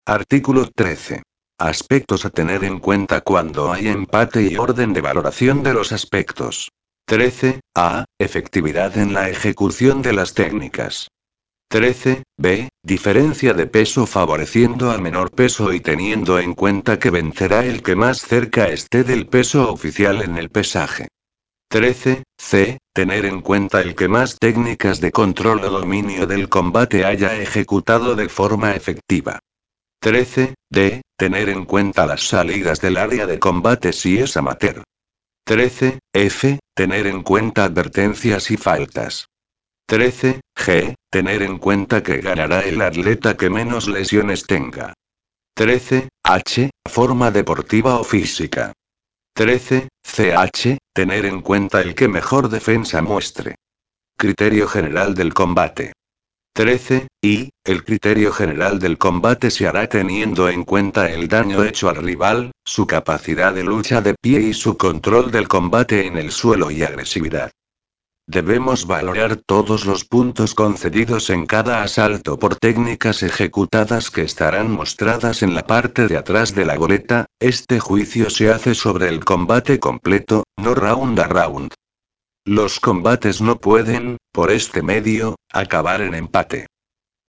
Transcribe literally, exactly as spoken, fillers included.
Artículo trece. Aspectos a tener en cuenta cuando hay empate y orden de valoración de los aspectos. trece. A. Efectividad en la ejecución de las técnicas. trece. B. Diferencia de peso favoreciendo al menor peso y teniendo en cuenta que vencerá el que más cerca esté del peso oficial en el pesaje. trece. C. Tener en cuenta el que más técnicas de control o dominio del combate haya ejecutado de forma efectiva. trece. D. Tener en cuenta las salidas del área de combate si es amateur. trece. F. Tener en cuenta advertencias y faltas. trece. G. Tener en cuenta que ganará el atleta que menos lesiones tenga. trece. H. Forma deportiva o física. trece. C H. Tener en cuenta el que mejor defensa muestre. Criterio general del combate. trece. I. El criterio general del combate se hará teniendo en cuenta el daño hecho al rival, su capacidad de lucha de pie y su control del combate en el suelo y agresividad. Debemos valorar todos los puntos concedidos en cada asalto por técnicas ejecutadas que estarán mostradas en la parte de atrás de la boleta. Este juicio se hace sobre el combate completo, no round a round. Los combates no pueden, por este medio, acabar en empate.